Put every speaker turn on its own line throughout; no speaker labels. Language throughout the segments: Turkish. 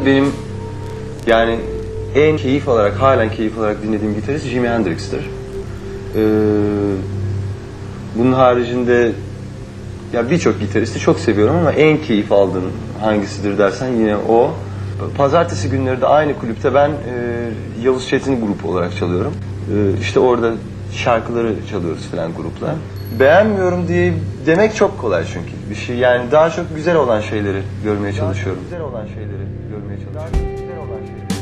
benim yani en keyif alarak, halen keyif alarak dinlediğim gitarist Jimi Hendrix'tir. Bunun haricinde ya birçok gitaristi çok seviyorum ama en keyif aldığım hangisidir dersen yine o. Pazartesi günleri de aynı kulüpte ben Yavuz Çetin grubu olarak çalıyorum. İşte orada şarkıları çalıyoruz falan grupla. Beğenmiyorum diye demek çok kolay çünkü bir şey, yani daha çok güzel olan şeyleri görmeye çalışıyorum. Güzel olan şeyleri görmeye çalışıyorum. Güzel olan şeyleri görmeye çalışıyorum.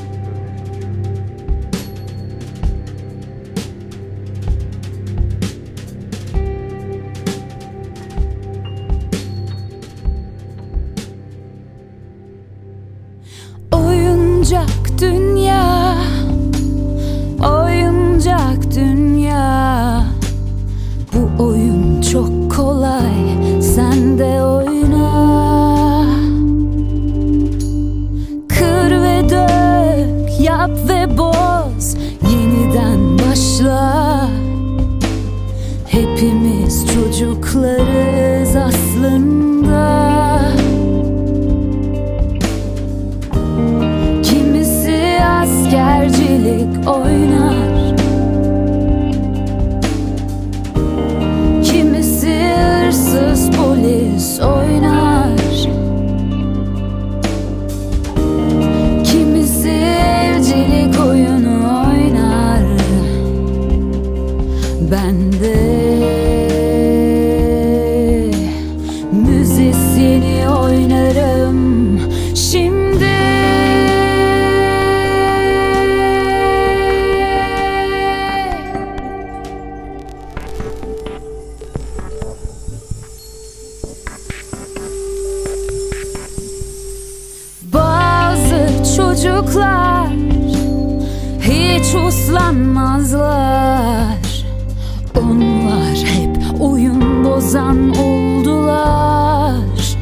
Oyuncak dünya, oyuncak dünya. Bu oyun çok kolay, sen de oyna. Kır ve dök, yap ve boz, yeniden başla. Hepimiz çocuklarız aslında. Kimisi askercilik oynar, kimisi hırsız polis oynar, kimisi evcilik oyunu oynar. Ben de müzisyeni oynarım şimdi. Bazı çocuklar hiç uslanmazlar. Onlar hep oyun bozan oldular.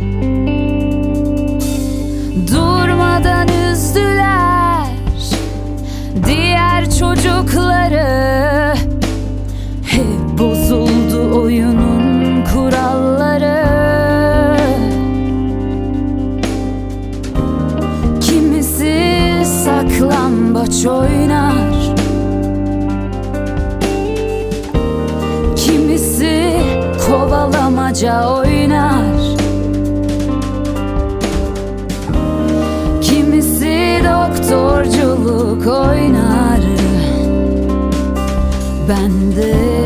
Durmadan üzdüler diğer çocukları. Hep bozuldu oyunun kuralları. Kimisi saklambaç oynar, kimisi kovalamaca oynar, kimisi doktorculuk oynar. Ben de